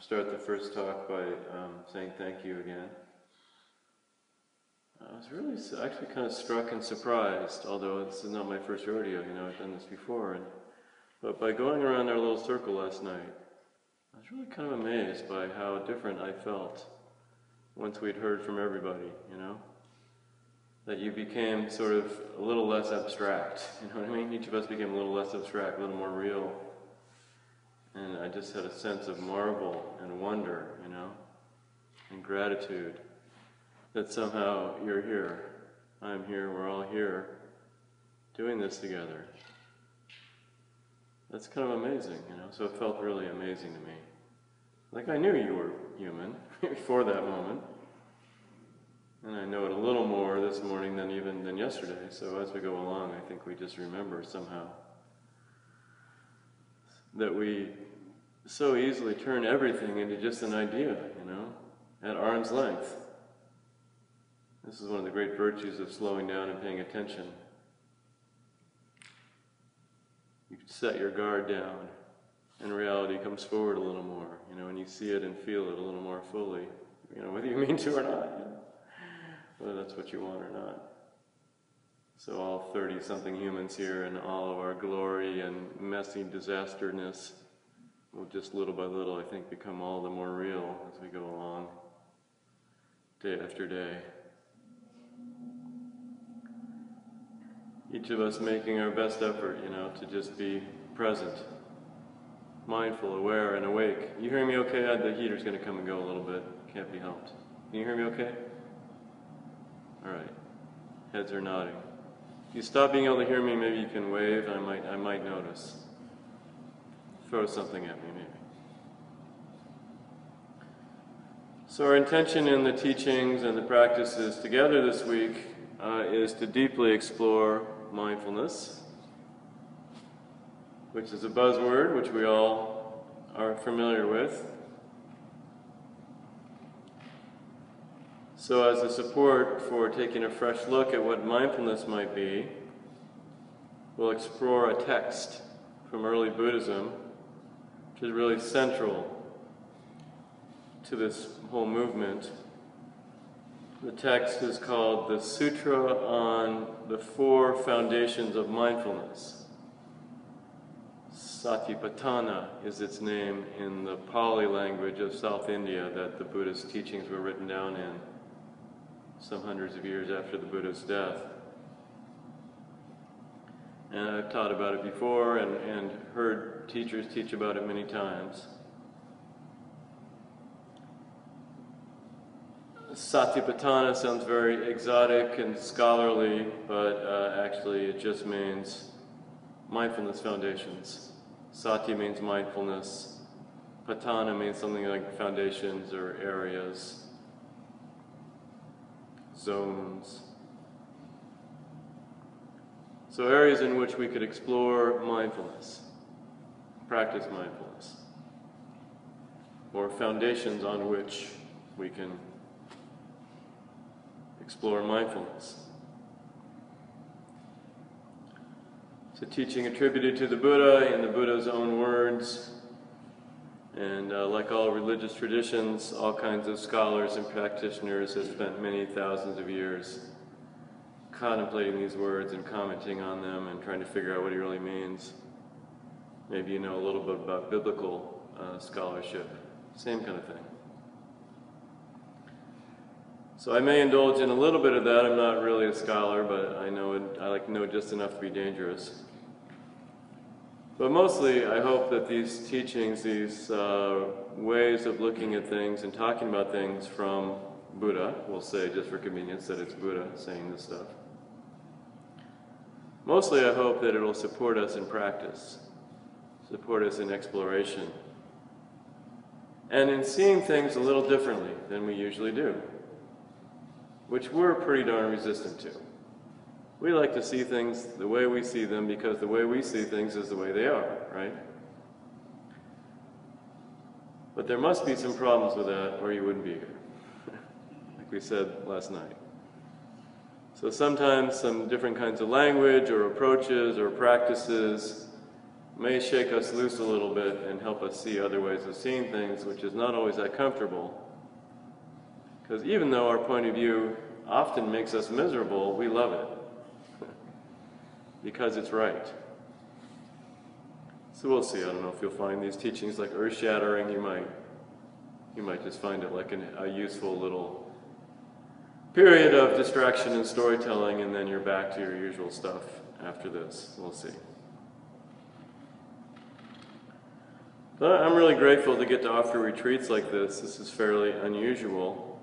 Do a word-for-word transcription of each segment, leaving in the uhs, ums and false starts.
start the first talk by um, saying thank you again. I was really actually kind of struck and surprised, although this is not my first rodeo, you know, I've done this before. And, but by going around our little circle last night, I was really kind of amazed by how different I felt once we'd heard from everybody, you know? That you became sort of a little less abstract, you know what I mean? Each of us became a little less abstract, a little more real. And I just had a sense of marvel and wonder, you know, and gratitude that somehow you're here, I'm here, we're all here, doing this together. That's kind of amazing, you know, so it felt really amazing to me. Like I knew you were human before that moment, and I know it a little more this morning than even than yesterday, so as we go along, I think we just remember somehow that we so easily turn everything into just an idea, you know, at arm's length. This is one of the great virtues of slowing down and paying attention. You set your guard down, and reality comes forward a little more, you know, and you see it and feel it a little more fully, you know, whether you mean to or not, you know, whether that's what you want or not. So all thirty-something humans here and all of our glory and messy disasterness will just little by little, I think, become all the more real as we go along, day after day. Each of us making our best effort, you know, to just be present, mindful, aware, and awake. You hearing me okay? The heater's going to come and go a little bit. Can't be helped. Can you hear me okay? All right. Heads are nodding. If you stop being able to hear me, maybe you can wave. I might, I might notice. Throw something at me, maybe. So our intention in the teachings and the practices together this week uh, is to deeply explore mindfulness, which is a buzzword which we all are familiar with. So as a support for taking a fresh look at what mindfulness might be, we'll explore a text from early Buddhism, which is really central to this whole movement. The text is called the Sutra on the Four Foundations of Mindfulness. Satipatthana is its name in the Pali language of South India that the Buddhist teachings were written down in some hundreds of years after the Buddha's death. And I've taught about it before and, and heard teachers teach about it many times. Satipatthana sounds very exotic and scholarly, but uh, actually it just means mindfulness foundations. Sati means mindfulness. Patthana means something like foundations or areas, zones. So areas in which we could explore mindfulness, practice mindfulness, or foundations on which we can explore mindfulness. It's a teaching attributed to the Buddha in the Buddha's own words, and uh, like all religious traditions, all kinds of scholars and practitioners have spent many thousands of years contemplating these words and commenting on them and trying to figure out what he really means. Maybe you know a little bit about biblical uh, scholarship, same kind of thing. So I may indulge in a little bit of that. I'm not really a scholar, but I know it, I like know just enough to be dangerous. But mostly, I hope that these teachings, these uh, ways of looking at things and talking about things from Buddha, we'll say just for convenience that it's Buddha saying this stuff. Mostly, I hope that it will support us in practice, support us in exploration, and in seeing things a little differently than we usually do, which we're pretty darn resistant to. We like to see things the way we see them because the way we see things is the way they are, right? But there must be some problems with that or you wouldn't be here, like we said last night. So sometimes some different kinds of language or approaches or practices may shake us loose a little bit and help us see other ways of seeing things, which is not always that comfortable. Because even though our point of view often makes us miserable, we love it. Because it's right. So we'll see. I don't know if you'll find these teachings like earth-shattering. You might, you might just find it like an, a useful little period of distraction and storytelling, and then you're back to your usual stuff after this. We'll see. But I'm really grateful to get to offer retreats like this. This is fairly unusual,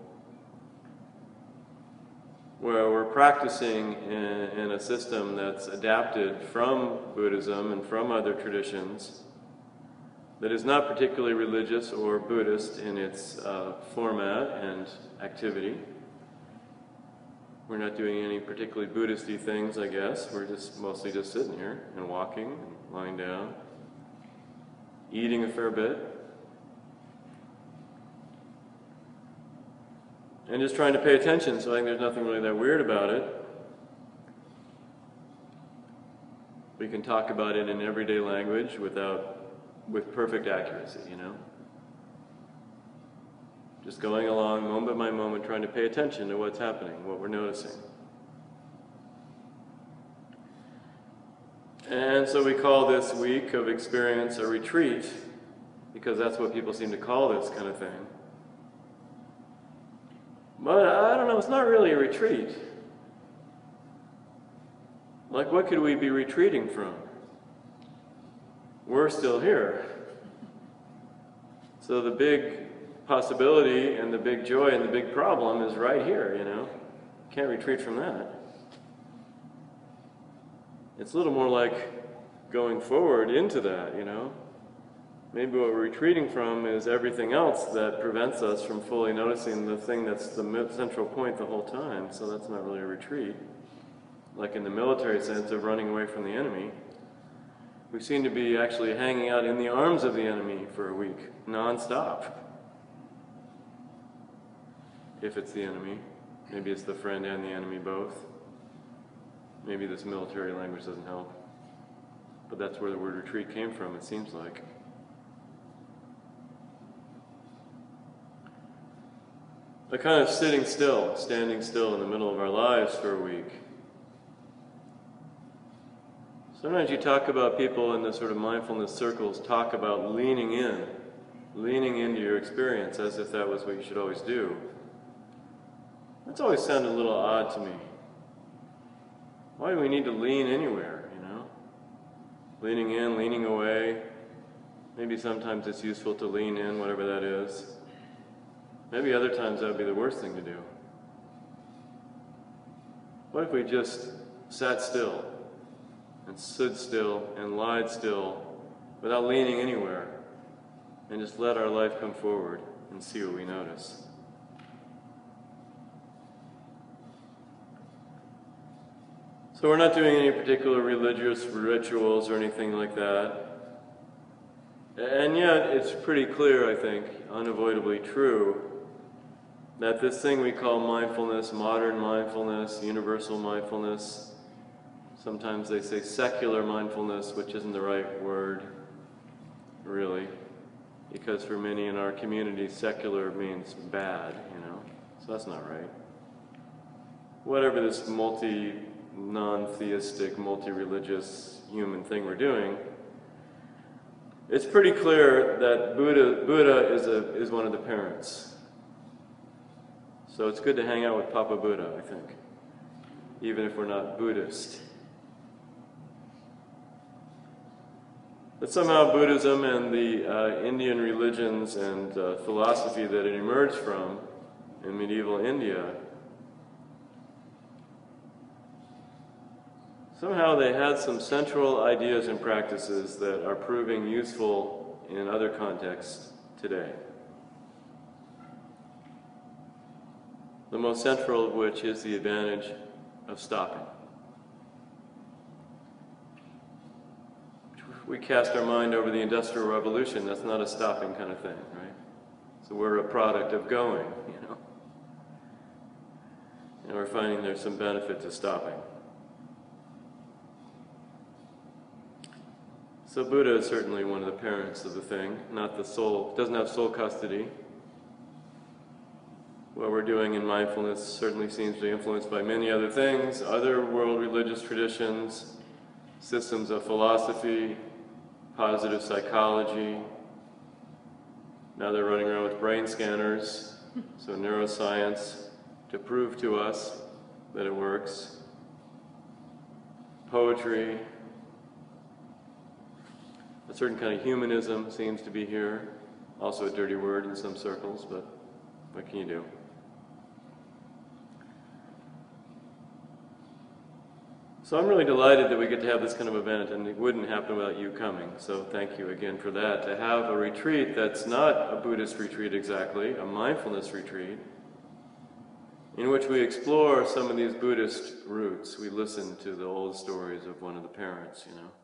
where we're practicing in, in a system that's adapted from Buddhism and from other traditions, that is not particularly religious or Buddhist in its uh, format and activity. We're not doing any particularly Buddhist-y things, I guess. We're just mostly just sitting here and walking and lying down, eating a fair bit, and just trying to pay attention. So I think there's nothing really that weird about it. We can talk about it in everyday language without, with perfect accuracy, you know? Just going along moment by moment, trying to pay attention to what's happening, what we're noticing. And so we call this week of experience a retreat, because that's what people seem to call this kind of thing. But I don't know, it's not really a retreat. Like, what could we be retreating from? We're still here. So the big possibility and the big joy and the big problem is right here, you know? Can't retreat from that. It's a little more like going forward into that, you know? Maybe what we're retreating from is everything else that prevents us from fully noticing the thing that's the central point the whole time, so that's not really a retreat. Like in the military sense of running away from the enemy, we seem to be actually hanging out in the arms of the enemy for a week, non-stop. If it's the enemy. Maybe it's the friend and the enemy both. Maybe this military language doesn't help. But that's where the word retreat came from, it seems like. A kind of sitting still, standing still in the middle of our lives for a week. Sometimes you talk about people in the sort of mindfulness circles talk about leaning in, leaning into your experience as if that was what you should always do. That's always sounded a little odd to me. Why do we need to lean anywhere, you know? Leaning in, leaning away. Maybe sometimes it's useful to lean in, whatever that is. Maybe other times that would be the worst thing to do. What if we just sat still and stood still and lied still without leaning anywhere and just let our life come forward and see what we notice? So we're not doing any particular religious rituals or anything like that. And yet it's pretty clear, I think, unavoidably true, that this thing we call mindfulness, modern mindfulness, universal mindfulness, sometimes they say secular mindfulness, which isn't the right word, really, because for many in our community, secular means bad, you know, so that's not right. Whatever this multi, non-theistic, multi-religious human thing we're doing, it's pretty clear that Buddha, Buddha is, a, is one of the parents. So it's good to hang out with Papa Buddha, I think, even if we're not Buddhist. But somehow Buddhism and the uh, Indian religions and uh, philosophy that it emerged from in medieval India, somehow they had some central ideas and practices that are proving useful in other contexts today. The most central of which is the advantage of stopping. We cast our mind over the Industrial Revolution. That's not a stopping kind of thing, right? So we're a product of going, you know. And we're finding there's some benefit to stopping. So Buddha is certainly one of the parents of the thing, not the soul, doesn't have soul custody. What we're doing in mindfulness certainly seems to be influenced by many other things, other world religious traditions, systems of philosophy, positive psychology. Now they're running around with brain scanners, so neuroscience to prove to us that it works. Poetry. A certain kind of humanism seems to be here. Also a dirty word in some circles, but what can you do? So I'm really delighted that we get to have this kind of event, and it wouldn't happen without you coming. So thank you again for that. To have a retreat that's not a Buddhist retreat exactly, a mindfulness retreat, in which we explore some of these Buddhist roots. We listen to the old stories of one of the parents, you know.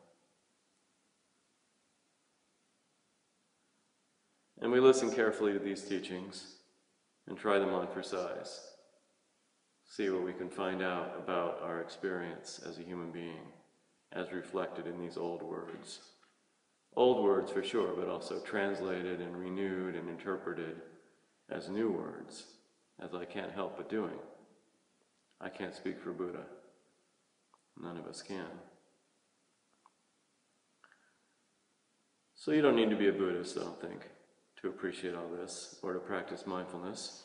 And we listen carefully to these teachings and try them on for size. See what we can find out about our experience as a human being, as reflected in these old words. Old words for sure, but also translated and renewed and interpreted as new words, as I can't help but doing. I can't speak for Buddha. None of us can. So you don't need to be a Buddhist, I don't think, to appreciate all this or to practice mindfulness.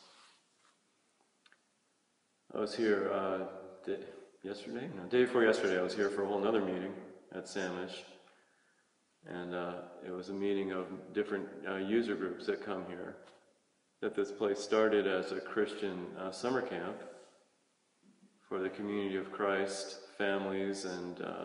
I was here uh, day, yesterday, no, day before yesterday, I was here for a whole other meeting at Samish. And uh, it was a meeting of different uh, user groups that come here. That this place started as a Christian uh, summer camp for the community of Christ, families and uh,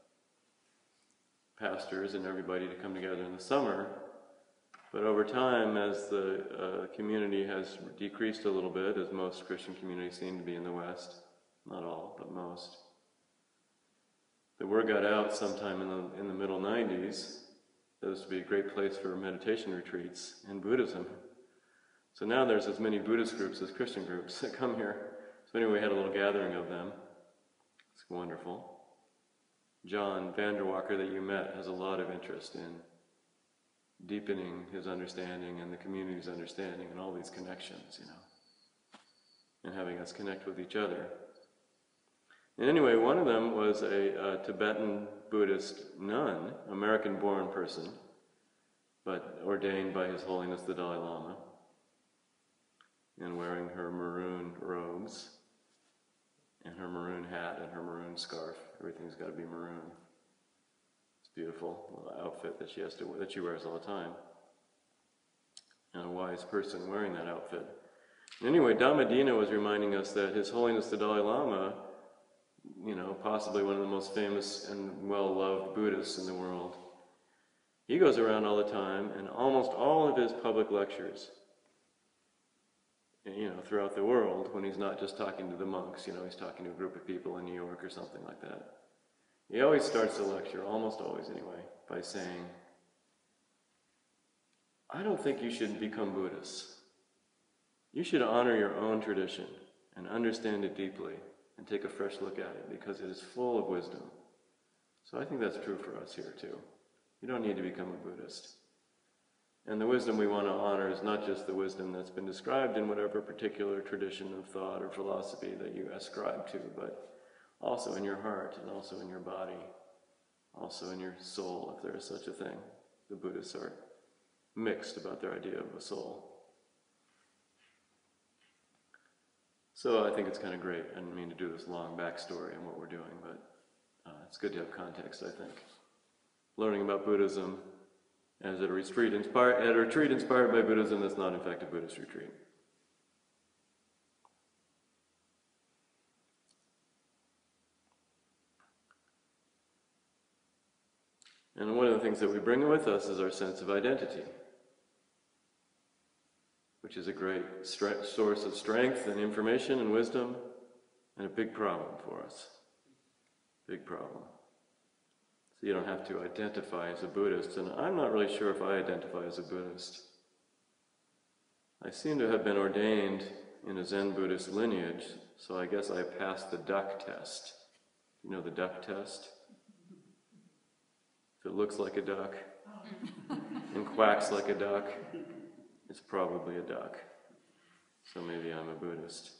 pastors and everybody to come together in the summer. But over time, as the uh, community has decreased a little bit, as most Christian communities seem to be in the West, not all, but most, the word got out sometime in the, in the middle nineties that this would be a great place for meditation retreats in Buddhism. So now there's as many Buddhist groups as Christian groups that come here. So anyway, we had a little gathering of them. It's wonderful. John Vanderwalker that you met has a lot of interest in deepening his understanding and the community's understanding and all these connections, you know, and having us connect with each other. And anyway, one of them was a, a Tibetan Buddhist nun, American-born person, but ordained by His Holiness the Dalai Lama, and wearing her maroon robes, and her maroon hat, and her maroon scarf. Everything's got to be maroon. Beautiful little outfit that she has to that she wears all the time, and a wise person wearing that outfit. Anyway, Dhammadina was reminding us that His Holiness the Dalai Lama, you know, possibly one of the most famous and well-loved Buddhists in the world, he goes around all the time, and almost all of his public lectures, you know, throughout the world, when he's not just talking to the monks, you know, he's talking to a group of people in New York or something like that. He always starts the lecture, almost always anyway, by saying, I don't think you should become Buddhists. You should honor your own tradition and understand it deeply and take a fresh look at it because it is full of wisdom. So I think that's true for us here too. You don't need to become a Buddhist. And the wisdom we want to honor is not just the wisdom that's been described in whatever particular tradition of thought or philosophy that you ascribe to, but also in your heart, and also in your body, also in your soul, if there is such a thing. The Buddhists are mixed about their idea of a soul. So I think it's kind of great. I didn't mean to do this long backstory on what we're doing, but uh, it's good to have context, I think. Learning about Buddhism as at a retreat inspired, at a retreat inspired by Buddhism that's not in fact a Buddhist retreat. And one of the things that we bring with us is our sense of identity, which is a great stre- source of strength and information and wisdom, and a big problem for us. Big problem. So you don't have to identify as a Buddhist, and I'm not really sure if I identify as a Buddhist. I seem to have been ordained in a Zen Buddhist lineage, so I guess I passed the duck test. You know the duck test? If it looks like a duck and quacks like a duck, it's probably a duck. So maybe I'm a Buddhist.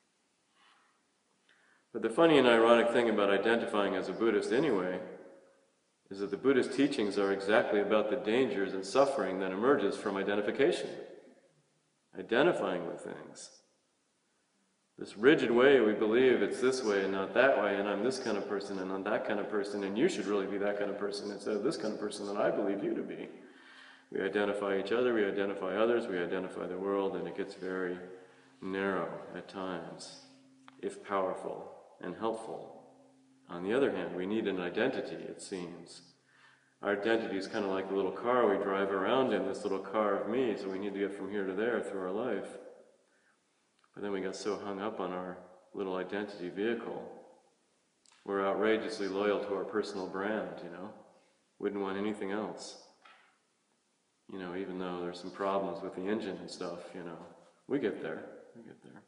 But the funny and ironic thing about identifying as a Buddhist anyway is that the Buddhist teachings are exactly about the dangers and suffering that emerges from identification. Identifying with things. This rigid way we believe it's this way and not that way, and I'm this kind of person and I'm that kind of person, and you should really be that kind of person instead of this kind of person that I believe you to be. We identify each other, we identify others, we identify the world, and it gets very narrow at times, if powerful and helpful. On the other hand, we need an identity, it seems. Our identity is kind of like the little car we drive around in, this little car of me, so we need to get from here to there through our life. But then we got so hung up on our little identity vehicle. We're outrageously loyal to our personal brand, you know. Wouldn't want anything else. You know, even though there's some problems with the engine and stuff, you know. We get there. We get there.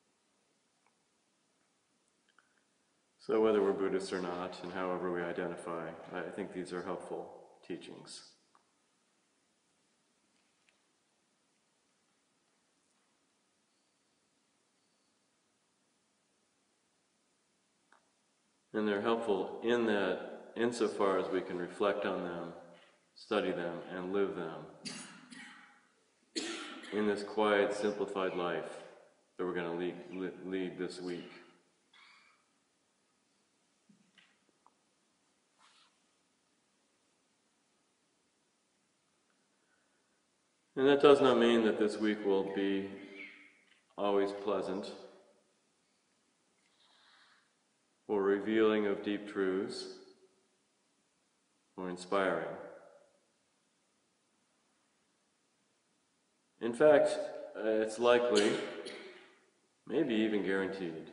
So whether we're Buddhists or not, and however we identify, I think these are helpful teachings. And they're helpful in that, insofar as we can reflect on them, study them, and live them in this quiet, simplified life that we're going to lead, lead this week. And that does not mean that this week will be always pleasant or revealing of deep truths or inspiring. In fact, uh, it's likely, maybe even guaranteed,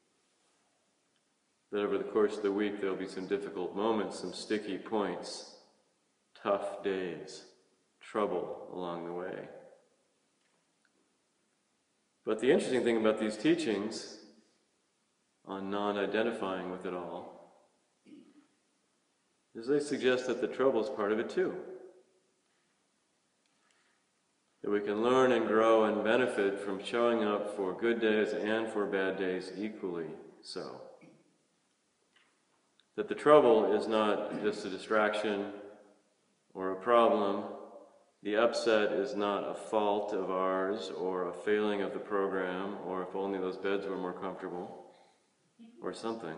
that over the course of the week there will be some difficult moments, some sticky points, tough days, trouble along the way. But the interesting thing about these teachings on non-identifying with it all is they suggest that the trouble is part of it too. That we can learn and grow and benefit from showing up for good days and for bad days equally so. That the trouble is not just a distraction or a problem. The upset is not a fault of ours or a failing of the program, or if only those beds were more comfortable, or something.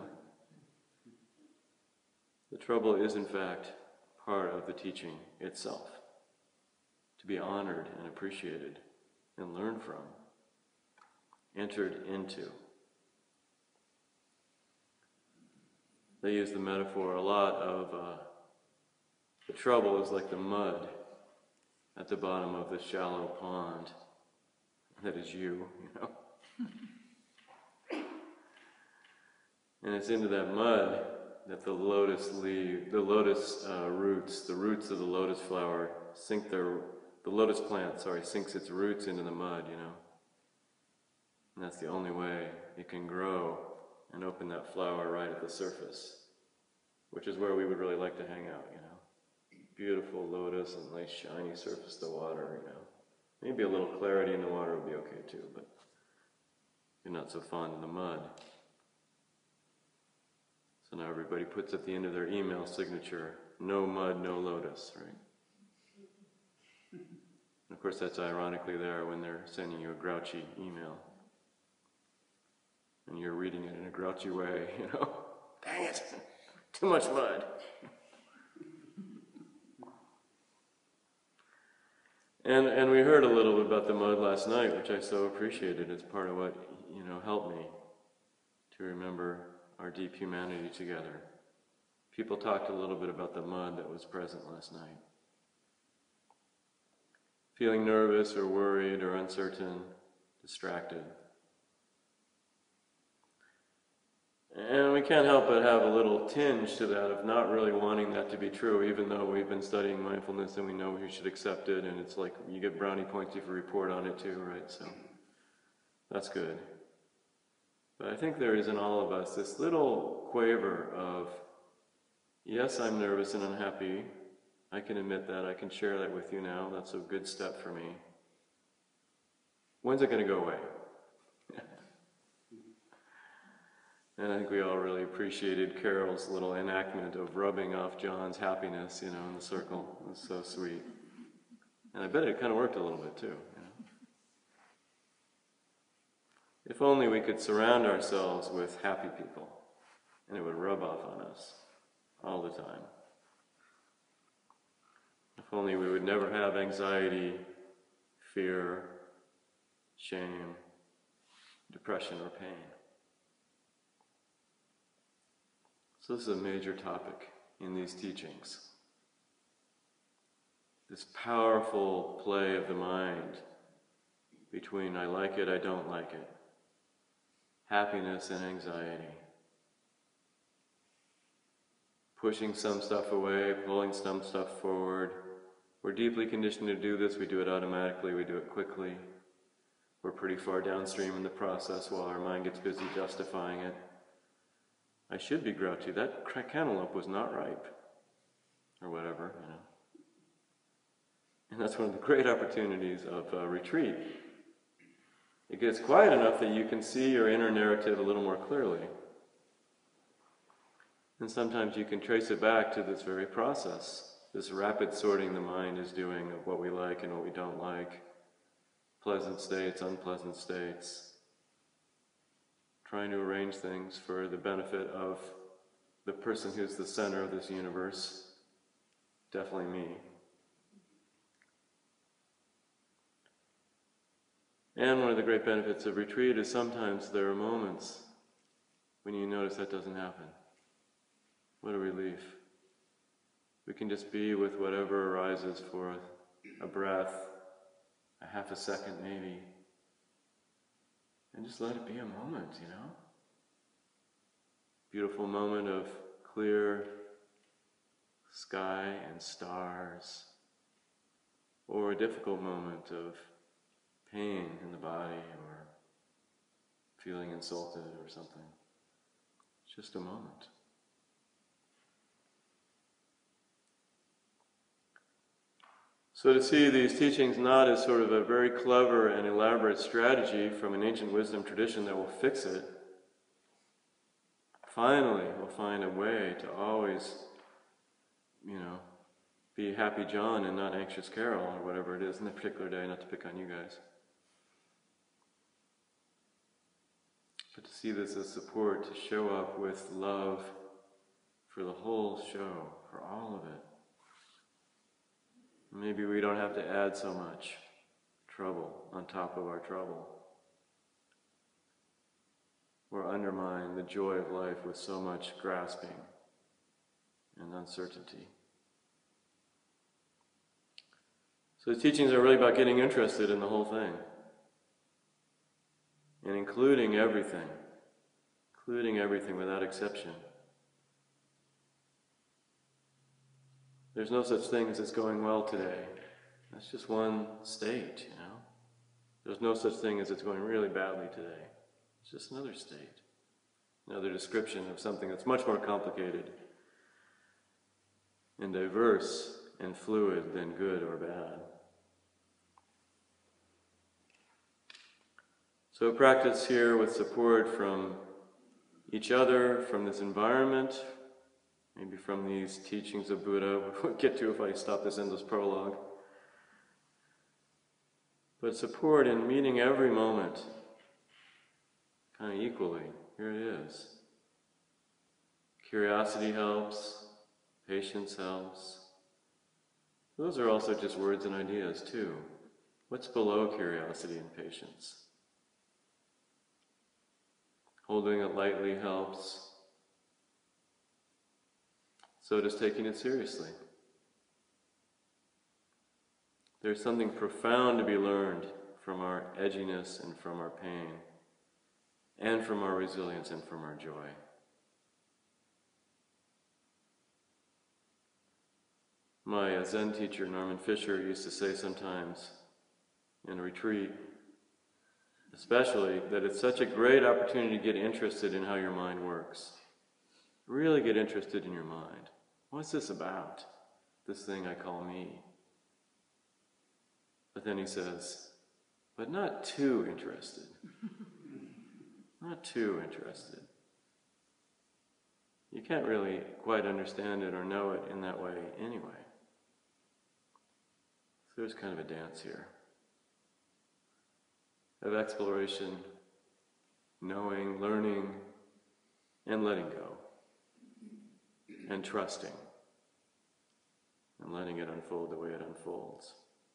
The trouble is, in fact, part of the teaching itself, to be honored and appreciated and learned from, entered into. They use the metaphor a lot of uh, the trouble is like the mud at the bottom of the shallow pond. That is you, you know. And it's into that mud that the lotus leaf, the lotus uh, roots, the roots of the lotus flower sink their, the lotus plant, sorry, sinks its roots into the mud, you know. And that's the only way it can grow and open that flower right at the surface, which is where we would really like to hang out, you know. Beautiful lotus and nice shiny surface to water, you know. Maybe a little clarity in the water would be okay too, but you're not so fond of the mud. So now everybody puts at the end of their email signature, no mud, no lotus, right? And of course that's ironically there when they're sending you a grouchy email. And you're reading it in a grouchy way, you know. Dang it, too much mud. And and we heard a little bit about the mud last night, which I so appreciated. It's part of what, you know, helped me to remember our deep humanity together. People talked a little bit about the mud that was present last night. Feeling nervous or worried or uncertain, distracted. And we can't help but have a little tinge to that of not really wanting that to be true, even though we've been studying mindfulness and we know we should accept it, and it's like you get brownie points if you report on it too, right? So that's good. But I think there is in all of us this little quaver of yes, I'm nervous and unhappy. I can admit that. I can share that with you now. That's a good step for me. When's it going to go away? And I think we all really appreciated Carol's little enactment of rubbing off John's happiness, you know, in the circle. It was so sweet. And I bet it kind of worked a little bit too. You know? If only we could surround ourselves with happy people, and it would rub off on us all the time. If only we would never have anxiety, fear, shame, depression, or pain. So this is a major topic in these teachings. This powerful play of the mind between I like it, I don't like it, happiness and anxiety, pushing some stuff away, pulling some stuff forward. We're deeply conditioned to do this. We do it automatically, we do it quickly. We're pretty far downstream in the process while our mind gets busy justifying it. I should be grouchy. That cantaloupe was not ripe. Or whatever, you know. And that's one of the great opportunities of uh, retreat. It gets quiet enough that you can see your inner narrative a little more clearly. And sometimes you can trace it back to this very process, this rapid sorting the mind is doing of what we like and what we don't like, pleasant states, unpleasant states, trying to arrange things for the benefit of the person who's the center of this universe, definitely me. And one of the great benefits of retreat is sometimes there are moments when you notice that doesn't happen. What a relief. We can just be with whatever arises for a breath, a half a second maybe, and just let it be a moment, you know? Beautiful moment of clear sky and stars, or a difficult moment of pain in the body or feeling insulted or something. It's just a moment. So to see these teachings not as sort of a very clever and elaborate strategy from an ancient wisdom tradition that will fix it, finally we'll find a way to always, you know, be happy John and not anxious Carol or whatever it is in that particular day, not to pick on you guys. But to see this as support, to show up with love for the whole show, for all of it. Maybe we don't have to add so much trouble on top of our trouble, or undermine the joy of life with so much grasping and uncertainty. So the teachings are really about getting interested in the whole thing, and including everything, including everything without exception. There's no such thing as it's going well today. That's just one state, you know. There's no such thing as it's going really badly today. It's just another state, another description of something that's much more complicated and diverse and fluid than good or bad. So practice here with support from each other, from this environment, maybe from these teachings of Buddha, we'll get to if I stop this endless prologue. But support in meeting every moment, kind of equally. Here it is. Curiosity helps, patience helps. Those are also just words and ideas too. What's below curiosity and patience? Holding it lightly helps. So does taking it seriously. There's something profound to be learned from our edginess and from our pain, and from our resilience and from our joy. My Zen teacher, Norman Fisher, used to say sometimes in retreat, especially, that it's such a great opportunity to get interested in how your mind works. Really get interested in your mind. What's this about? This thing I call me. But then he says, but not too interested. Not too interested. You can't really quite understand it or know it in that way anyway. So there's kind of a dance here of exploration, knowing, learning, and letting go, and trusting, and letting it unfold the way it unfolds.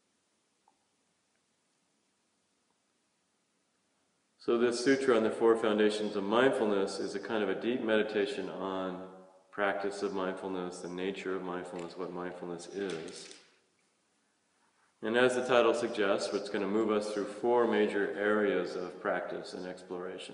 So this sutra on the four foundations of mindfulness is a kind of a deep meditation on practice of mindfulness, the nature of mindfulness, what mindfulness is. And as the title suggests, it's going to move us through four major areas of practice and exploration.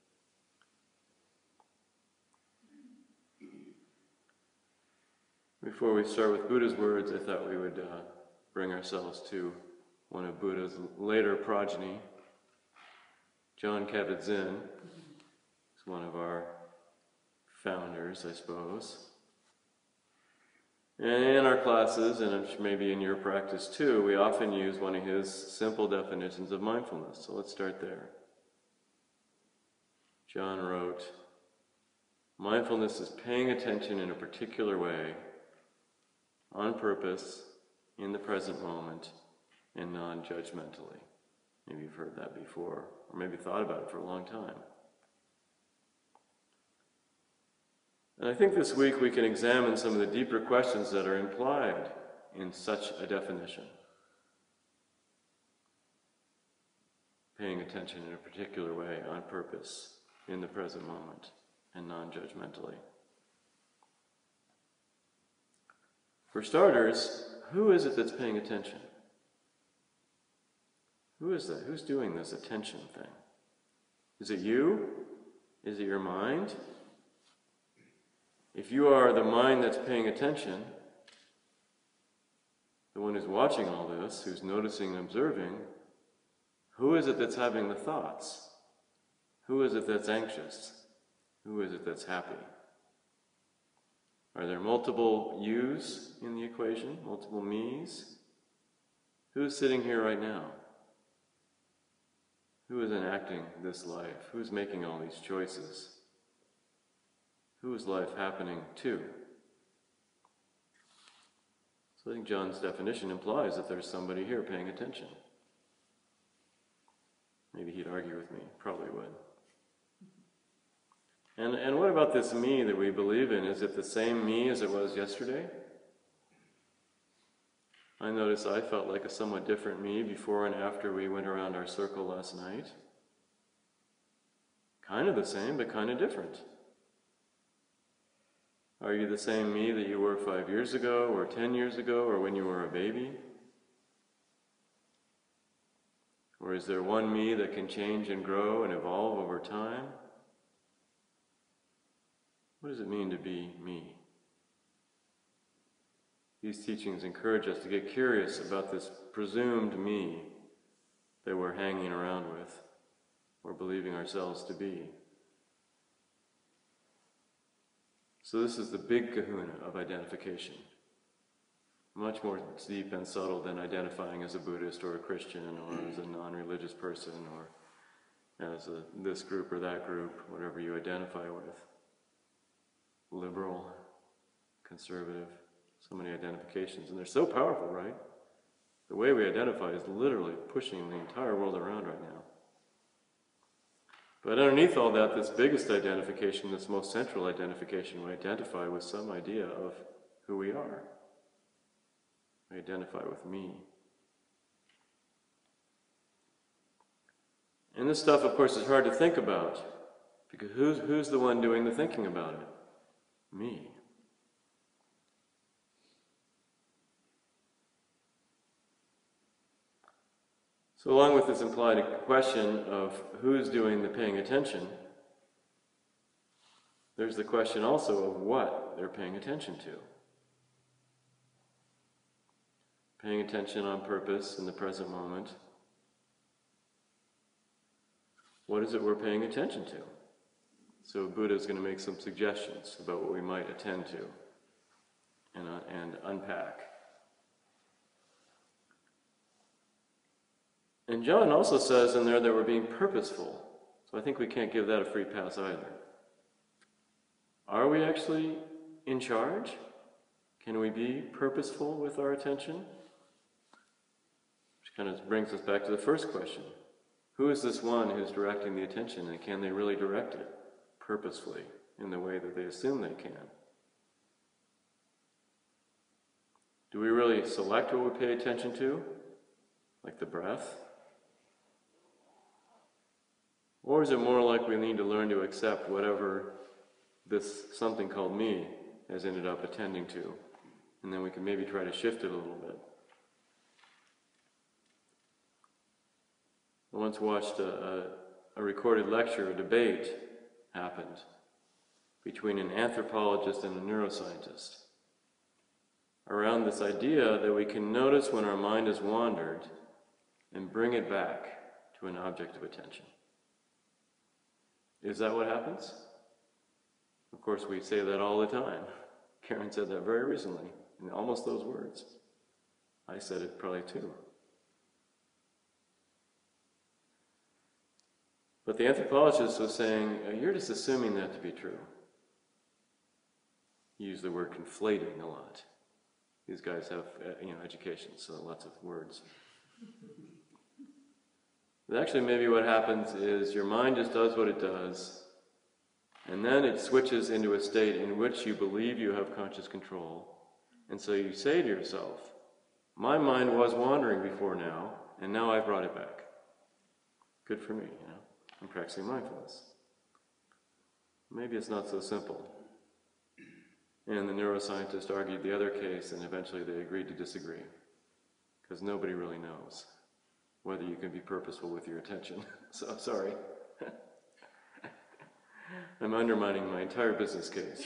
Before we start with Buddha's words, I thought we would uh, bring ourselves to one of Buddha's later progeny. Jon Kabat-Zinn is one of our founders, I suppose. And in our classes, and maybe in your practice too, we often use one of his simple definitions of mindfulness. So let's start there. John wrote, mindfulness is paying attention in a particular way, on purpose, in the present moment, and non-judgmentally. Maybe you've heard that before, or maybe thought about it for a long time. And I think this week we can examine some of the deeper questions that are implied in such a definition. Paying attention in a particular way, on purpose, in the present moment, and non-judgmentally. For starters, who is it that's paying attention? Who is that? Who's doing this attention thing? Is it you? Is it your mind? If you are the mind that's paying attention, the one who's watching all this, who's noticing and observing, who is it that's having the thoughts? Who is it that's anxious? Who is it that's happy? Are there multiple yous in the equation? Multiple me's? Who's sitting here right now? Who is enacting this life? Who's making all these choices? Who is life happening to? So I think John's definition implies that there's somebody here paying attention. Maybe he'd argue with me, probably would. And, and what about this me that we believe in? Is it the same me as it was yesterday? I noticed I felt like a somewhat different me before and after we went around our circle last night. Kind of the same, but kind of different. Are you the same me that you were five years ago, or ten years ago, or when you were a baby? Or is there one me that can change and grow and evolve over time? What does it mean to be me? These teachings encourage us to get curious about this presumed me that we're hanging around with or believing ourselves to be. So this is the big kahuna of identification. Much more deep and subtle than identifying as a Buddhist or a Christian or as a non-religious person or as a, this group or that group, whatever you identify with. Liberal, conservative, so many identifications. And they're so powerful, right? The way we identify is literally pushing the entire world around right now. But underneath all that, this biggest identification, this most central identification, we identify with some idea of who we are. We identify with me. And this stuff, of course, is hard to think about, because who's, who's the one doing the thinking about it? Me. So along with this implied question of who's doing the paying attention, there's the question also of what they're paying attention to. Paying attention on purpose in the present moment. What is it we're paying attention to? So Buddha is going to make some suggestions about what we might attend to. unpack. And John also says in there that we're being purposeful. So I think we can't give that a free pass either. Are we actually in charge? Can we be purposeful with our attention? Which kind of brings us back to the first question. Who is this one who's directing the attention, and can they really direct it purposefully in the way that they assume they can? Do we really select what we pay attention to, like the breath? Or is it more like we need to learn to accept whatever this something called me has ended up attending to, and then we can maybe try to shift it a little bit? I once watched a, a, a recorded lecture, a debate happened between an anthropologist and a neuroscientist around this idea that we can notice when our mind has wandered and bring it back to an object of attention. Is that what happens? Of course, we say that all the time. Karen said that very recently, in almost those words. I said it probably too. But the anthropologist was saying, you're just assuming that to be true. He used the word conflating a lot. These guys have, you know, education, so lots of words. But actually, maybe what happens is your mind just does what it does, and then it switches into a state in which you believe you have conscious control. And so you say to yourself, my mind was wandering before now, and now I've brought it back. Good for me, you know. I'm practicing mindfulness. Maybe it's not so simple. And the neuroscientist argued the other case, and eventually they agreed to disagree. Because nobody really knows whether you can be purposeful with your attention. So, sorry. I'm undermining my entire business case.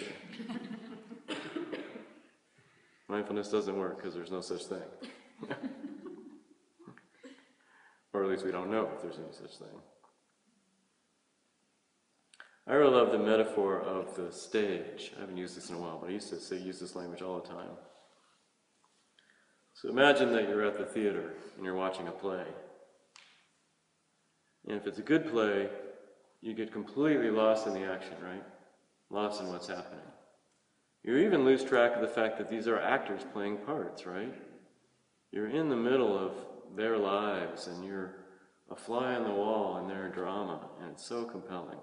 Mindfulness doesn't work because there's no such thing. Or at least we don't know if there's any such thing. I really love the metaphor of the stage. I haven't used this in a while, but I used to say use this language all the time. So imagine that you're at the theater and you're watching a play. And if it's a good play, you get completely lost in the action, right? Lost in what's happening. You even lose track of the fact that these are actors playing parts, right? You're in the middle of their lives and you're a fly on the wall in their drama, and it's so compelling.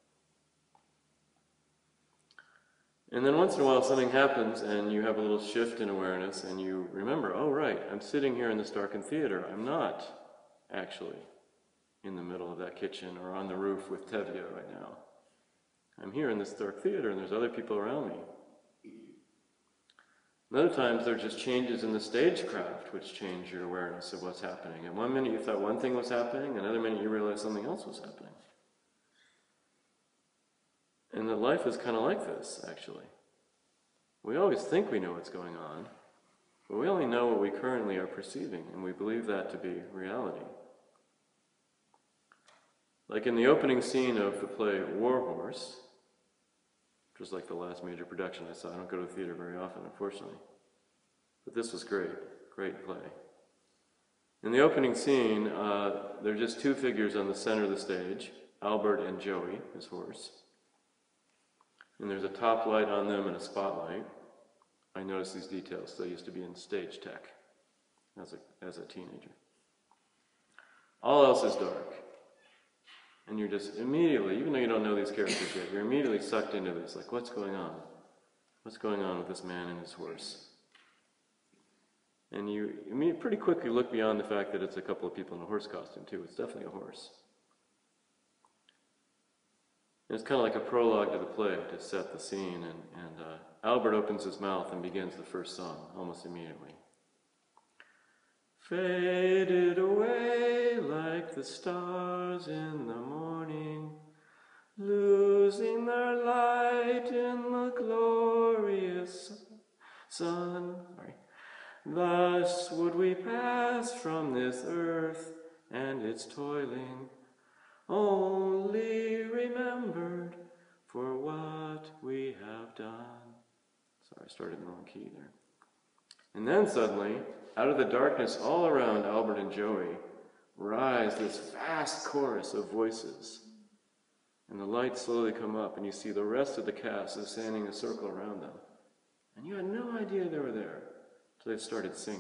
And then once in a while something happens and you have a little shift in awareness and you remember, oh right, I'm sitting here in this darkened theater. I'm not actually in the middle of that kitchen or on the roof with Tevye right now. I'm here in this dark theater and there's other people around me. And other times there are just changes in the stagecraft which change your awareness of what's happening. And one minute you thought one thing was happening, another minute you realized something else was happening. And that life is kind of like this, actually. We always think we know what's going on, but we only know what we currently are perceiving, and we believe that to be reality. Like in the opening scene of the play War Horse, which was like the last major production I saw. I don't go to the theater very often, unfortunately. But this was great, great play. In the opening scene, uh, there are just two figures on the center of the stage, Albert and Joey, his horse. And there's a top light on them and a spotlight. I noticed these details. They used to be in stage tech as a, as a teenager. All else is dark. And you're just immediately, even though you don't know these characters yet, you're immediately sucked into this. Like, what's going on? What's going on with this man and his horse? And you, I mean, pretty quickly look beyond the fact that it's a couple of people in a horse costume, too. It's definitely a horse. And it's kind of like a prologue to the play to set the scene. And, and uh, Albert opens his mouth and begins the first song almost immediately. Faded away like the stars in the morning, losing their light in the glorious sun. Sorry. Thus would we pass from this earth and its toiling, only remembered for what we have done. Sorry, I started in the wrong key there. And then suddenly, out of the darkness all around Albert and Joey, rise this vast chorus of voices. And the lights slowly come up, and you see the rest of the cast is standing in a circle around them. And you had no idea they were there until they started singing.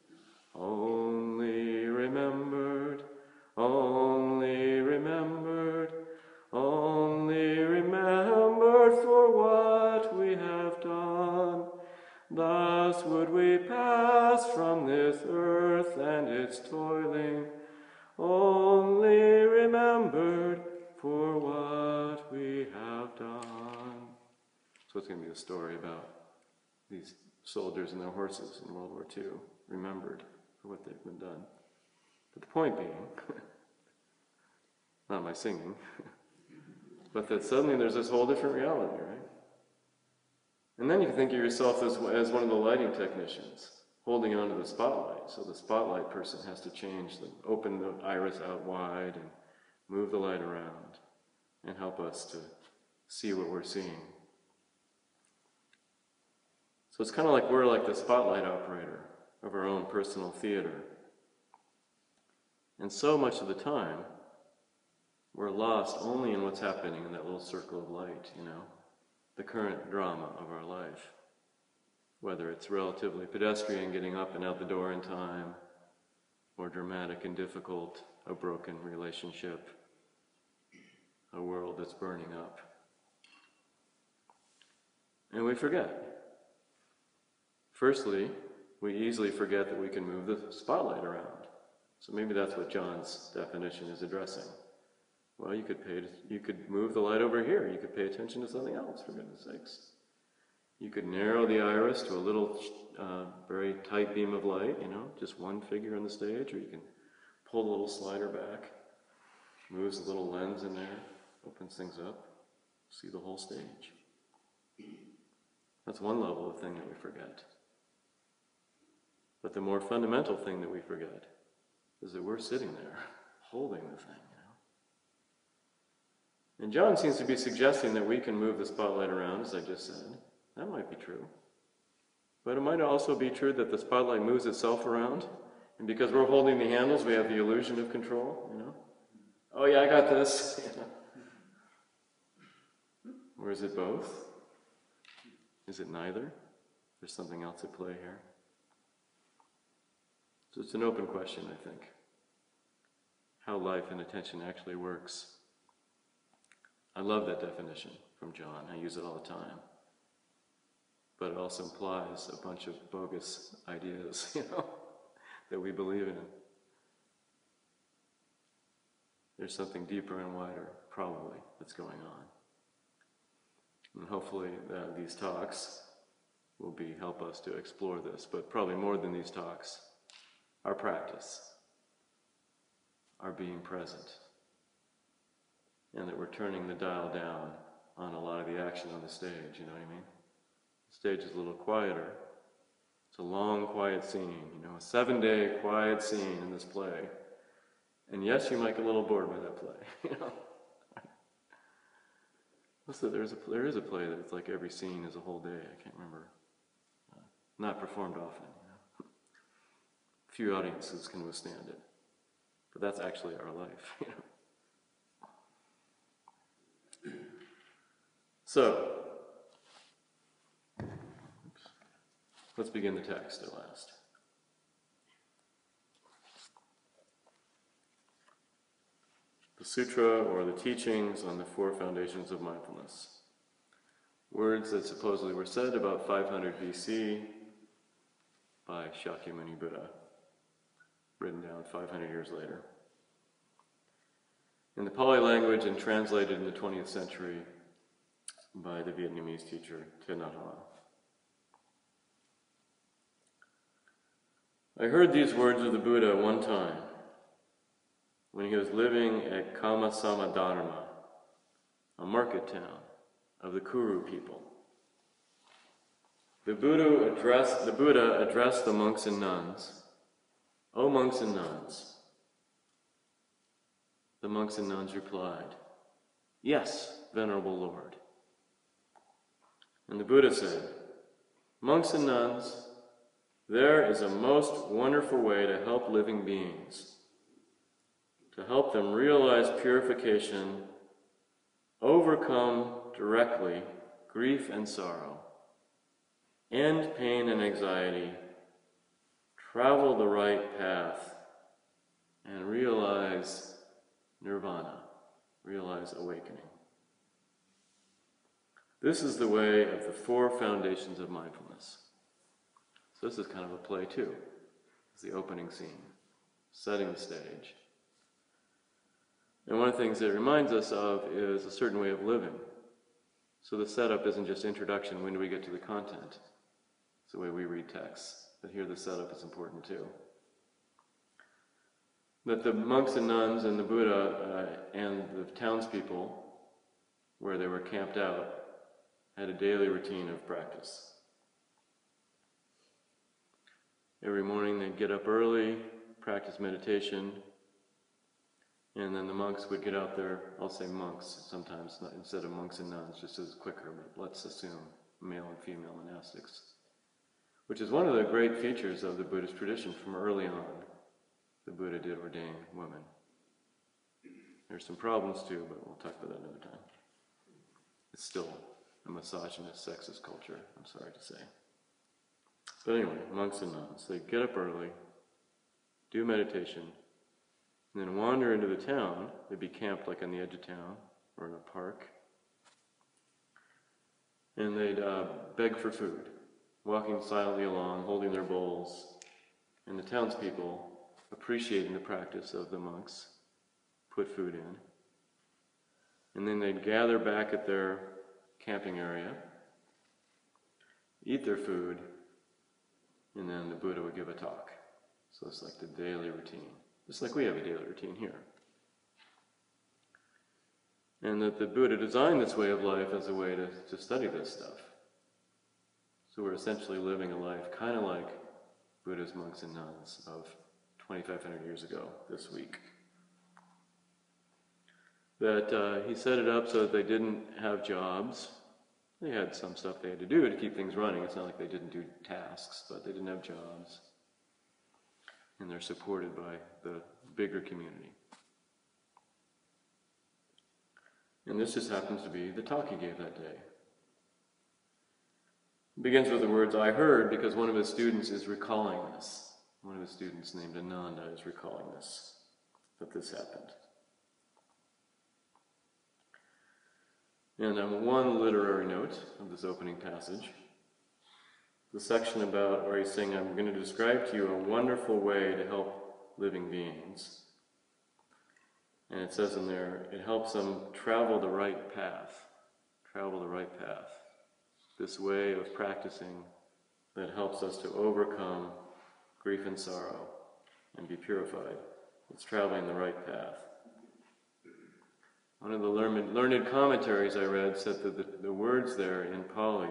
Only remembered, only remembered, only remembered for what we have done. Thus would we pass from this earth and its toiling, only remembered for what we have done. So it's going to be a story about these soldiers and their horses in World War Two, remembered for what they've been done. But the point being, not my singing, but that suddenly there's this whole different reality, right? And then you can think of yourself as, as one of the lighting technicians, holding onto the spotlight. So the spotlight person has to change, the, open the iris out wide and move the light around and help us to see what we're seeing. So it's kind of like we're like the spotlight operator of our own personal theater. And so much of the time, we're lost only in what's happening in that little circle of light, you know, the current drama of our life. Whether it's relatively pedestrian, getting up and out the door in time, or dramatic and difficult, a broken relationship, a world that's burning up. And we forget. Firstly, we easily forget that we can move the spotlight around. So maybe that's what John's definition is addressing. Well, you could pay, you could move the light over here. You could pay attention to something else, for goodness sakes. You could narrow the iris to a little, uh, very tight beam of light, you know, just one figure on the stage, or you can pull the little slider back, moves the little lens in there, opens things up, see the whole stage. That's one level of thing that we forget. But the more fundamental thing that we forget is that we're sitting there, holding the thing, you know. And John seems to be suggesting that we can move the spotlight around, as I just said. That might be true. But it might also be true that the spotlight moves itself around, and because we're holding the handles, we have the illusion of control, you know. Oh yeah, I got this. Or is it both? Is it neither? There's something else at play here. So it's an open question, I think, how life and attention actually works. I love that definition from John. I use it all the time. But it also implies a bunch of bogus ideas, you know, that we believe in. There's something deeper and wider, probably, that's going on. And hopefully uh, these talks will be help us to explore this, but probably more than these talks, our practice, our being present, and that we're turning the dial down on a lot of the action on the stage, you know what I mean? The stage is a little quieter. It's a long, quiet scene, you know, a seven-day quiet scene in this play. And yes, you might get a little bored by that play, you know. Listen, there's a, there is a play that it's like every scene is a whole day. I can't remember. Uh, not performed often, you know. Few audiences can withstand it. But that's actually our life, you know. So, oops, let's begin the text at last. The Sutra, or the teachings on the four foundations of mindfulness. Words that supposedly were said about five hundred B C by Shakyamuni Buddha, written down five hundred years later. In the Pali language and translated in the twentieth century by the Vietnamese teacher Thich Nhat Hanh. I heard these words of the Buddha one time when he was living at Kama-sama Dharma, a market town of the Kuru people. The Buddha addressed, the Buddha addressed the monks and nuns. O monks and nuns. The monks and nuns replied, "Yes, Venerable Lord." And the Buddha said, "Monks and nuns, there is a most wonderful way to help living beings, to help them realize purification, overcome directly grief and sorrow, end pain and anxiety, travel the right path, and realize nirvana, realize awakening. This is the way of the four foundations of mindfulness. So this is kind of a play too. It's the opening scene, setting the stage. And one of the things that it reminds us of is a certain way of living. So the setup isn't just introduction, when do we get to the content? It's the way we read texts. But here the setup is important too. That the monks and nuns and the Buddha uh, and the townspeople, where they were camped out, had a daily routine of practice. Every morning they'd get up early, practice meditation, and then the monks would get out there, I'll say monks sometimes, not, instead of monks and nuns, just as quicker, but let's assume male and female monastics, which is one of the great features of the Buddhist tradition from early on. The Buddha did ordain women. There's some problems too, but we'll talk about that another time. It's still a misogynist, sexist culture, I'm sorry to say. But anyway, monks and nuns, they get up early, do meditation, and then wander into the town. They'd be camped like on the edge of town or in a park. And they'd uh, beg for food, walking silently along, holding their bowls. And the townspeople, appreciating the practice of the monks, put food in. And then they'd gather back at their camping area, eat their food, and then the Buddha would give a talk. So it's like the daily routine, just like we have a daily routine here. And that the Buddha designed this way of life as a way to, to study this stuff. So we're essentially living a life kind of like Buddha's monks and nuns of twenty-five hundred years ago this week. That uh, he set it up so that they didn't have jobs. They had some stuff they had to do to keep things running. It's not like they didn't do tasks, but they didn't have jobs. And they're supported by the bigger community. And this just happens to be the talk he gave that day. It begins with the words, "I heard," because one of his students is recalling this. One of his students named Ananda is recalling this, that this happened. And um, one literary note of this opening passage, the section about where he's saying, "I'm going to describe to you a wonderful way to help living beings." And it says in there, it helps them travel the right path. Travel the right path. This way of practicing that helps us to overcome grief and sorrow and be purified. It's traveling the right path. One of the learned, learned commentaries I read said that the, the words there in Pali,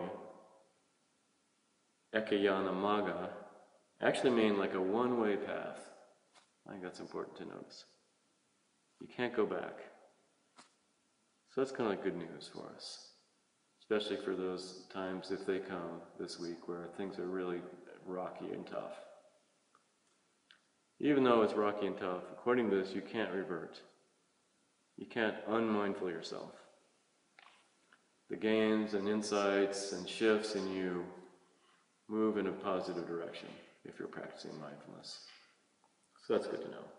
ekayana magga, actually mean like a one-way path. I think that's important to notice. You can't go back. So that's kind of like good news for us, especially for those times, if they come this week, where things are really rocky and tough. Even though it's rocky and tough, according to this, you can't revert. You can't unmindful yourself. The gains and insights and shifts in you move in a positive direction if you're practicing mindfulness. So that's good to know.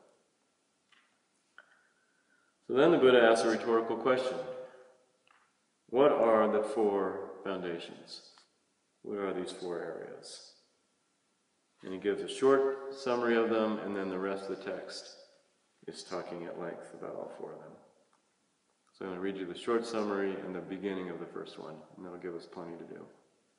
So then the Buddha asks a rhetorical question. What are the four foundations? What are these four areas? And he gives a short summary of them, and then the rest of the text is talking at length about all four of them. So I'm going to read you the short summary and the beginning of the first one, and that'll give us plenty to do.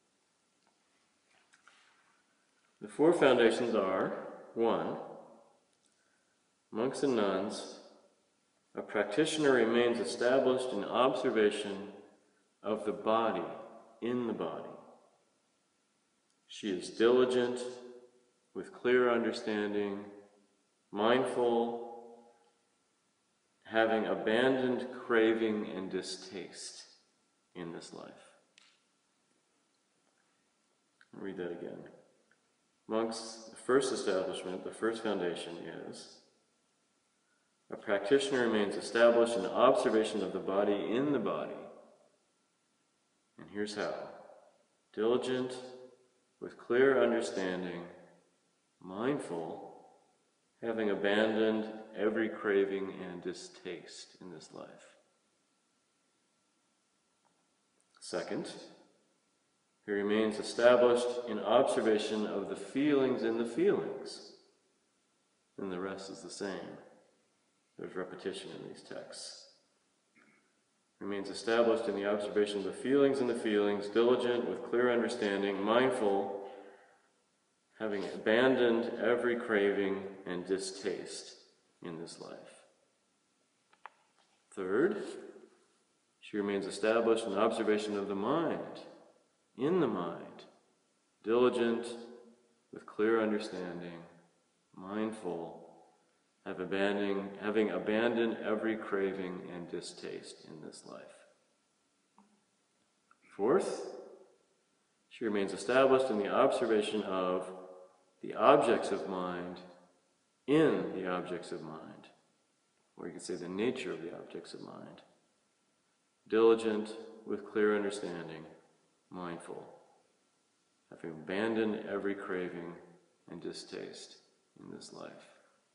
The four foundations are, one, monks and nuns, a practitioner remains established in observation of the body in the body. She is diligent, with clear understanding, mindful, having abandoned craving and distaste in this life. I'll read that again. Monks, the first establishment, the first foundation is, a practitioner remains established in observation of the body in the body. And here's how. Diligent, with clear understanding, mindful, having abandoned every craving and distaste in this life. Second, he remains established in observation of the feelings in the feelings. And the rest is the same. There's repetition in these texts. Remains established in the observation of the feelings in the feelings, diligent, with clear understanding, mindful, having abandoned every craving and distaste in this life. Third, she remains established in observation of the mind, in the mind, diligent, with clear understanding, mindful, have abandoning, having abandoned every craving and distaste in this life. Fourth, she remains established in the observation of the objects of mind in the objects of mind, or you could say the nature of the objects of mind. Diligent, with clear understanding, mindful, having abandoned every craving and distaste in this life.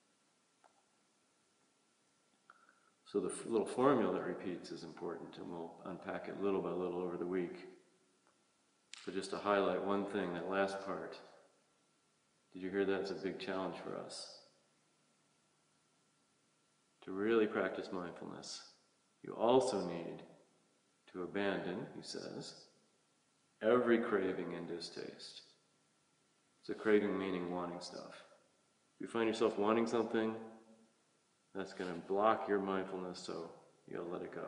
So the f- little formula that repeats is important, and we'll unpack it little by little over the week. So just to highlight one thing, that last part. Did you hear that? It's a big challenge for us. To really practice mindfulness, you also need to abandon, he says, every craving and distaste. It's a craving meaning wanting stuff. If you find yourself wanting something, that's going to block your mindfulness, so you'll let it go.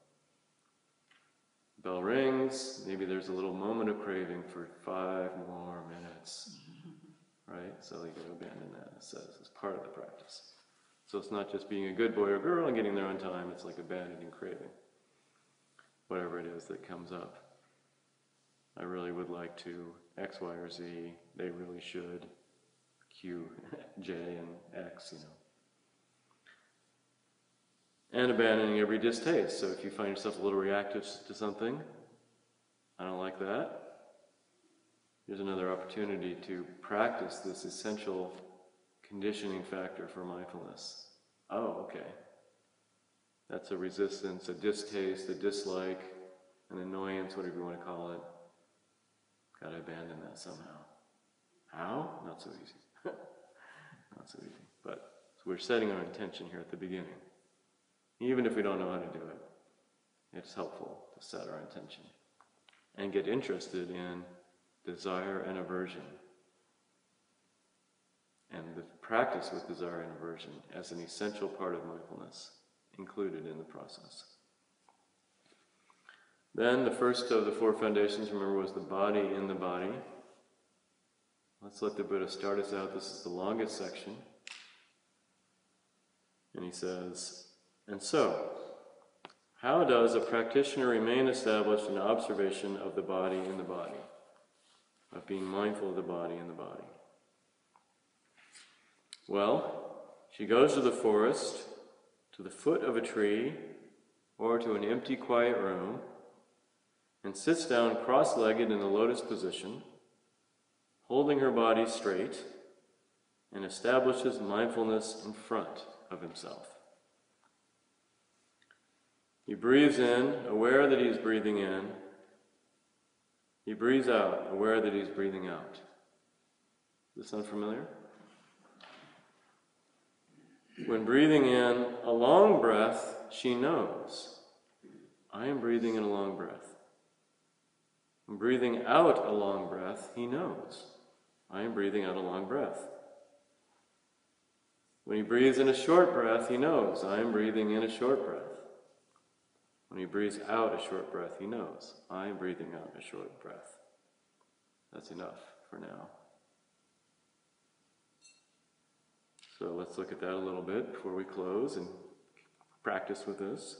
Bell rings, maybe there's a little moment of craving for five more minutes, right? So you got to abandon that, it says, as part of the practice. So it's not just being a good boy or girl and getting there on time, it's like abandoning craving. Whatever it is that comes up. I really would like to X, Y, or Z, they really should, Q, J, and X, you know. And abandoning every distaste. So if you find yourself a little reactive to something, I don't like that, here's another opportunity to practice this essential conditioning factor for mindfulness. Oh, okay. That's a resistance, a distaste, a dislike, an annoyance, whatever you want to call it. Got to abandon that somehow. How? Not so easy. Not so easy. But so we're setting our intention here at the beginning. Even if we don't know how to do it, it's helpful to set our intention and get interested in desire and aversion, and the practice with desire and aversion as an essential part of mindfulness included in the process. Then the first of the four foundations, remember, was the body in the body. Let's let the Buddha start us out. This is the longest section. And he says, and so, how does a practitioner remain established in observation of the body in the body? Of being mindful of the body in the body? Well, she goes to the forest, to the foot of a tree, or to an empty, quiet room, and sits down cross-legged in the lotus position, holding her body straight, and establishes mindfulness in front of himself. He breathes in, aware that he's breathing in. He breathes out, aware that he's breathing out. Does this sound familiar? When breathing in a long breath, she knows, I am breathing in a long breath. When breathing out a long breath, he knows, I am breathing out a long breath. When he breathes in a short breath, he knows, I am breathing in a short breath. When he breathes out a short breath, he knows, I am breathing out a short breath. That's enough for now. So let's look at that a little bit before we close and practice with this.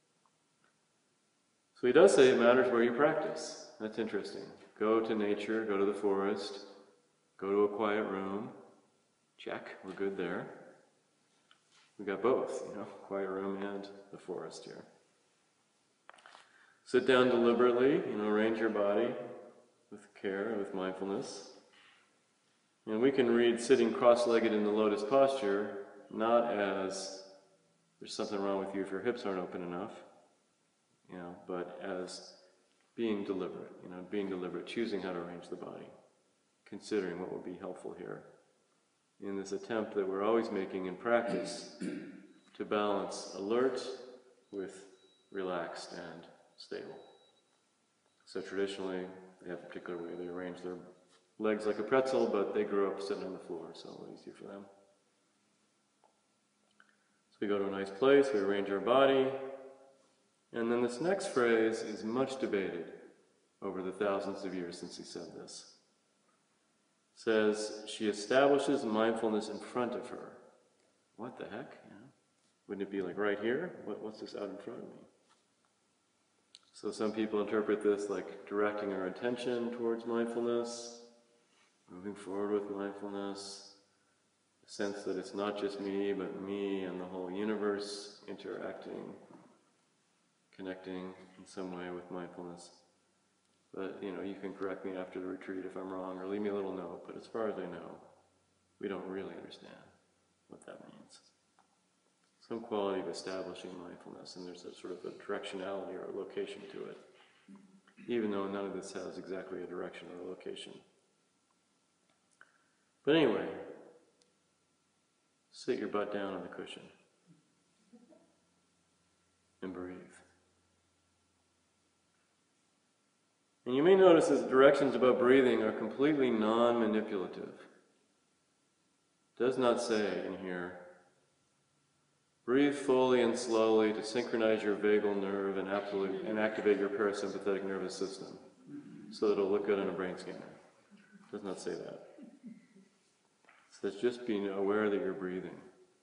So he does say it matters where you practice. That's interesting. Go to nature, go to the forest, Go to a quiet room. Check, we're good there. We got both, you know, quiet room and the forest here. Sit down deliberately, you know, arrange your body with care, with mindfulness. And we can read sitting cross-legged in the lotus posture not as there's something wrong with you if your hips aren't open enough, you know, but as being deliberate, you know, being deliberate, choosing how to arrange the body, considering what would be helpful here in this attempt that we're always making in practice to balance alert with relaxed and stable. So traditionally, they have a particular way they arrange their legs like a pretzel, but they grew up sitting on the floor, so a little easier for them. So we go to a nice place, we arrange our body, and then this next phrase is much debated over the thousands of years since he said this. It says, she establishes mindfulness in front of her. What the heck? You know? Wouldn't it be like right here? What, what's this out in front of me? So some people interpret this like directing our attention towards mindfulness, moving forward with mindfulness, a sense that it's not just me, but me and the whole universe interacting, connecting in some way with mindfulness. But, you know, you can correct me after the retreat if I'm wrong, or leave me a little note, but as far as I know, we don't really understand what that means. Some quality of establishing mindfulness, and there's a sort of a directionality or a location to it, even though none of this has exactly a direction or a location. But anyway, sit your butt down on the cushion and breathe. And you may notice that the directions about breathing are completely non-manipulative. It does not say in here, breathe fully and slowly to synchronize your vagal nerve and, absolute, and activate your parasympathetic nervous system so that it'll look good on a brain scanner. It does not say that. It says just being aware that you're breathing.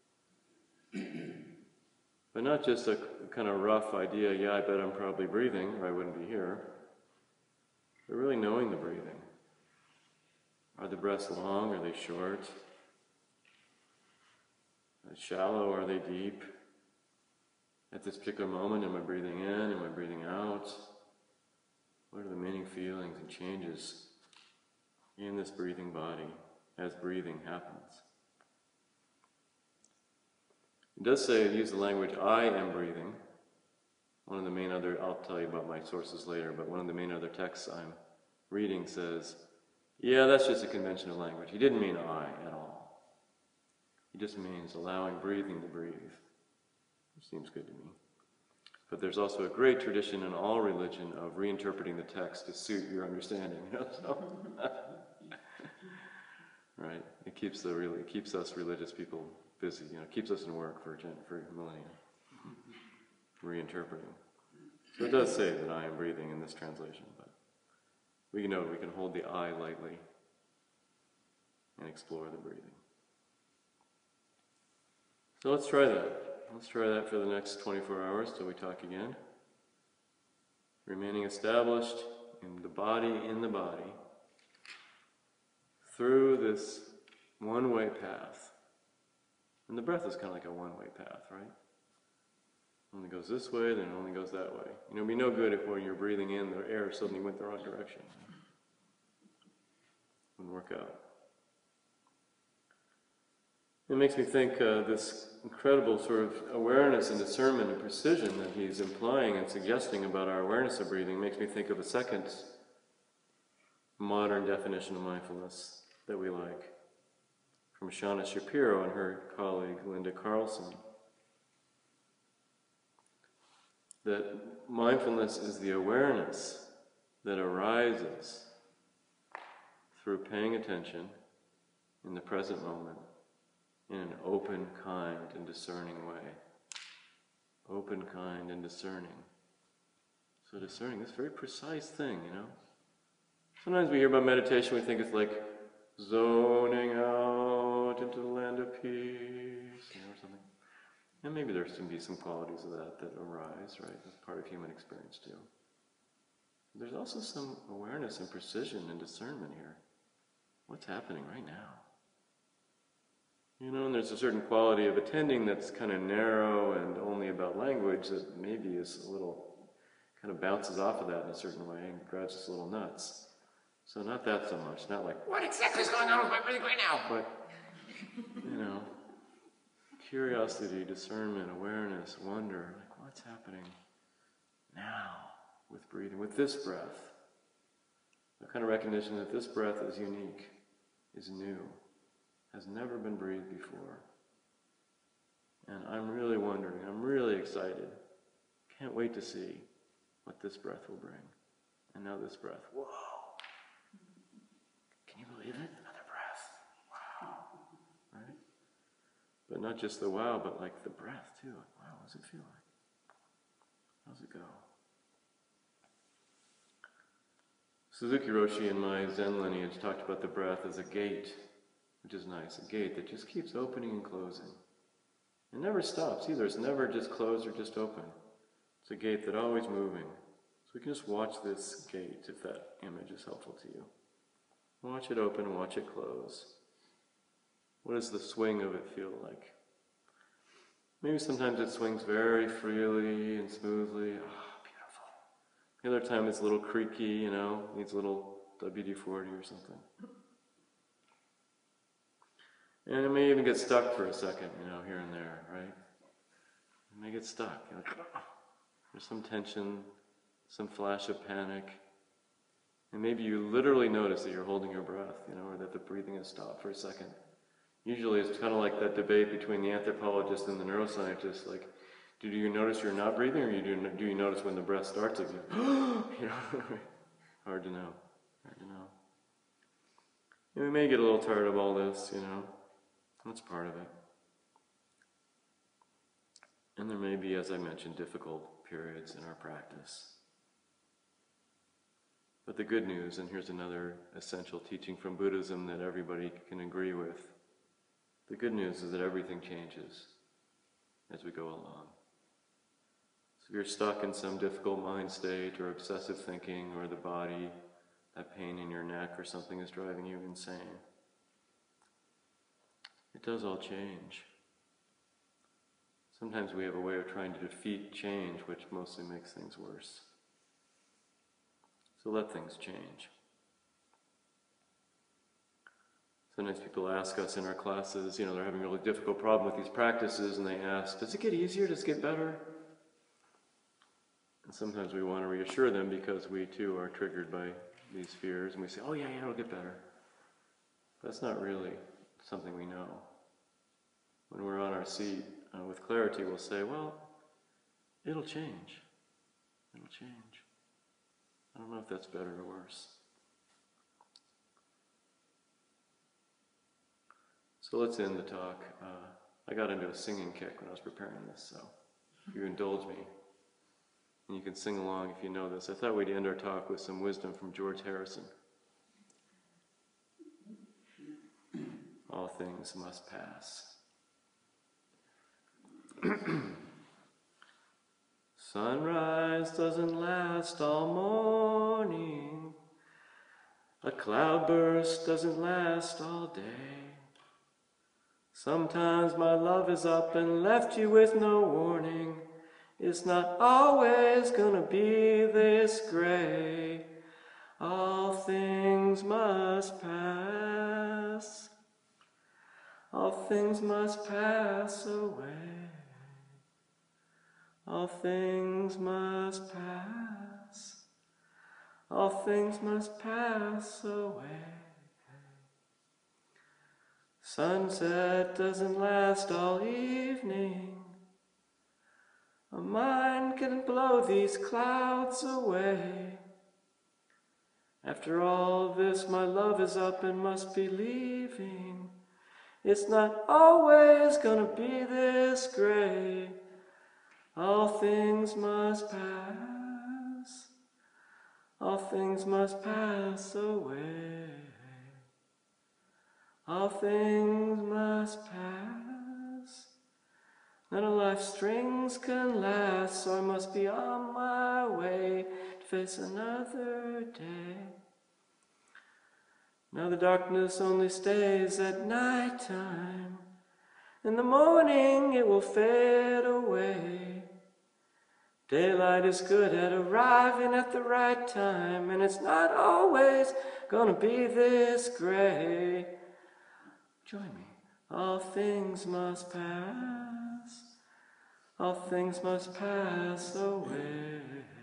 But not just a kind of rough idea, yeah, I bet I'm probably breathing, or I wouldn't be here. But really knowing the breathing. Are the breaths long? Are they short? Are they shallow? Are they deep? At this particular moment, am I breathing in? Am I breathing out? What are the many feelings and changes in this breathing body as breathing happens? It does say, use the language, I am breathing. One of the main other, I'll tell you about my sources later, but one of the main other texts I'm reading says, yeah, that's just a conventional language. He didn't mean I at all. He just means allowing breathing to breathe. Which seems good to me. But there's also a great tradition in all religion of reinterpreting the text to suit your understanding. You know, so right? It keeps the really it keeps us religious people busy. You know, it keeps us in work for for millennia. Reinterpreting. So it does say that I am breathing in this translation, but we know we can hold the I lightly and explore the breathing. So let's try that. Let's try that for the next twenty-four hours till we talk again. Remaining established in the body, in the body, through this one-way path. And the breath is kind of like a one-way path, right? Only goes this way, then it only goes that way. You know, it'd be no good if when you're breathing in, the air suddenly went the wrong direction. Wouldn't work out. It makes me think uh, this incredible sort of awareness and discernment and precision that he's implying and suggesting about our awareness of breathing makes me think of a second modern definition of mindfulness that we like, from Shauna Shapiro and her colleague Linda Carlson. That mindfulness is the awareness that arises through paying attention in the present moment in an open, kind, and discerning way. Open, kind, and discerning. So discerning, this very precise thing, you know. Sometimes we hear about meditation, we think it's like zoning out into the land of peace, you know, or something. And maybe there can be some qualities of that that arise, right? That's part of human experience too. There's also some awareness and precision and discernment here. what's happening right now? You know, and there's a certain quality of attending that's kind of narrow and only about language that maybe is a little, kind of bounces off of that in a certain way and drives us a little nuts. So not that so much, not like, what exactly is going on with my breathing right now? But, you know, curiosity, discernment, awareness, wonder, like what's happening now with breathing, with this breath? The kind of recognition that this breath is unique, is new, has never been breathed before. And I'm really wondering, I'm really excited. Can't wait to see what this breath will bring. And now this breath, whoa. Can you believe it? Another breath. Wow. Right? But not just the wow, but like the breath too. Like, wow, what does it feel like? How's it go? Suzuki Roshi in my Zen lineage talked about the breath as a gate, which is nice, a gate that just keeps opening and closing. It never stops either. It's never just closed or just open. It's a gate that's always moving. So we can just watch this gate if that image is helpful to you. Watch it open, watch it close. What does the swing of it feel like? Maybe sometimes it swings very freely and smoothly. Ah, beautiful. The other time it's a little creaky, you know, needs a little W D forty or something. And it may even get stuck for a second, you know, here and there, right? It may get stuck. You're like, oh. There's some tension, some flash of panic. And maybe you literally notice that you're holding your breath, you know, or that the breathing has stopped for a second. Usually it's kind of like that debate between the anthropologist and the neuroscientist, like, do you notice you're not breathing, or you do, do you notice when the breath starts again? You know, hard to know, hard to know. And we may get a little tired of all this, you know, that's part of it. And there may be, as I mentioned, difficult periods in our practice. But the good news, and here's another essential teaching from Buddhism that everybody can agree with, the good news is that everything changes as we go along. So if you're stuck in some difficult mind state or obsessive thinking, or the body, that pain in your neck or something is driving you insane, it does all change. Sometimes we have a way of trying to defeat change, which mostly makes things worse. So let things change. Sometimes people ask us in our classes, you know, they're having a really difficult problem with these practices, and they ask, does it get easier? Does it get better? And sometimes we want to reassure them because we too are triggered by these fears, and we say, oh yeah, yeah, it'll get better. But that's not really something we know. When we're on our seat uh, with clarity, we'll say, well, it'll change. It'll change. I don't know if that's better or worse. So let's end the talk. Uh, I got into a singing kick when I was preparing this, so if you indulge me, and you can sing along if you know this. I thought we'd end our talk with some wisdom from George Harrison. All things must pass. Sunrise doesn't last all morning. A cloudburst doesn't last all day. Sometimes my love is up and left you with no warning. It's not always gonna be this gray. All things must pass. All things must pass away. All things must pass. All things must pass away. Sunset doesn't last all evening. A mind can blow these clouds away. After all this, my love is up and must be leaving. It's not always gonna be this gray. All things must pass. All things must pass away. All things must pass. None of life's strings can last, so I must be on my way to face another day. Now the darkness only stays at night time. In the morning it will fade away. Daylight is good at arriving at the right time, and it's not always gonna be this gray. Join me. All things must pass. All things must pass away.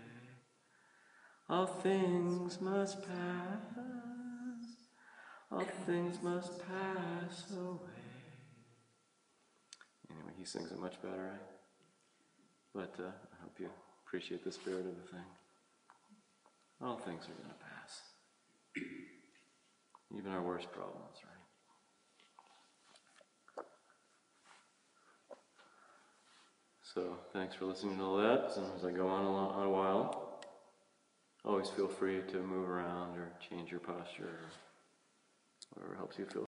All things must pass. All things must pass away. Anyway, he sings it much better, right? But uh, I hope you appreciate the spirit of the thing. All things are going to pass. Even our worst problems, right? So, thanks for listening to all that. As I go on a, long, on a while, always feel free to move around or change your posture or whatever helps you feel